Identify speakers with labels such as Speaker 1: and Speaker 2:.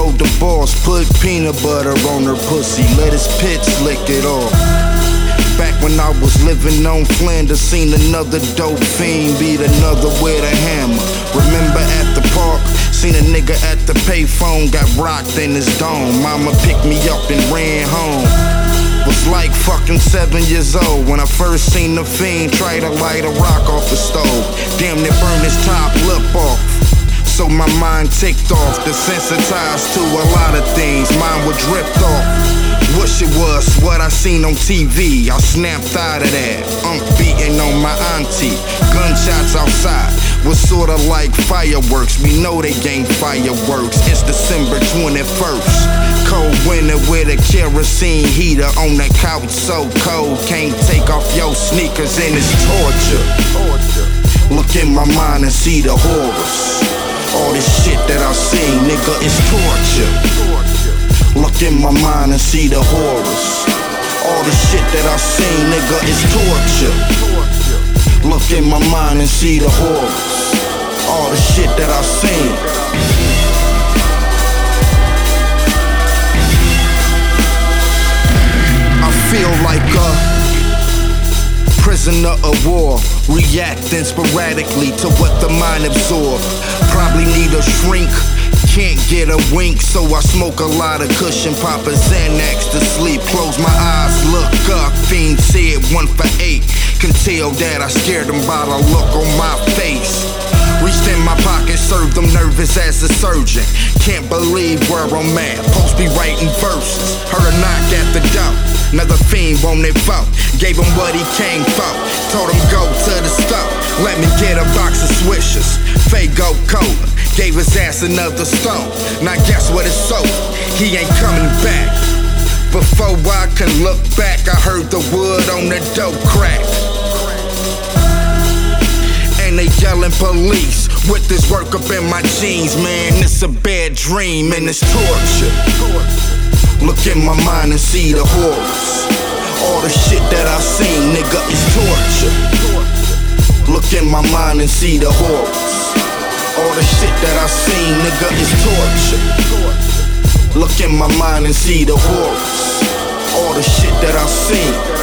Speaker 1: told the boss, put peanut butter on her pussy, let his pits lick it off. Back when I was living on Flanders, seen another dope fiend beat another with a hammer. Remember at the park, seen a nigga at the payphone, got rocked in his dome. Mama picked me up and ran home. Was like fucking 7 years old when I first seen the fiend try to light a rock off the stove. Damn near burned his top lip off. So my mind ticked off, desensitized to a lot of things, mine would drift off. Wish it was what I seen on TV, I snapped out of that. Beating on my auntie, gunshots outside was sorta like fireworks. We know they ain't fireworks. It's December 21st, cold winter with a kerosene heater on the couch, so cold can't take off your sneakers and it's torture. Look in my mind and see the horrors. All this shit that I seen, nigga, is torture. Look in my mind and see the horrors. All the shit that I seen, nigga, is torture. Look in my mind and see the horrors. All the shit that I seen. I feel like a prisoner of war, reacting sporadically to what the mind absorbs. Probably need a shrink, can't get a wink, so I smoke a lot of cushion, pop a Xanax to sleep. Close my eyes, look up, fiend said 1 for 8. Can tell that I scared them by the look on my face. Reached in my pocket, served them nervous as a surgeon. Can't believe where I'm at, post be writing verses. Heard a knock at the door, another fiend wanted vote. Gave him what he came for, told him go to the store. Let me get a box of Swishers, Faygo Cola. Gave his ass another stone, now guess what it's over, he ain't coming back. Before I can look back, I heard the wood on the dope crack. And they yelling police with this work up in my jeans. Man, it's a bad dream and it's torture. Look in my mind and see the horrors. All the shit that I seen, nigga, is torture. Look in my mind and see the horrors. All the shit that I seen, nigga, is torture. Look in my mind and see the horrors. All the shit that I seen.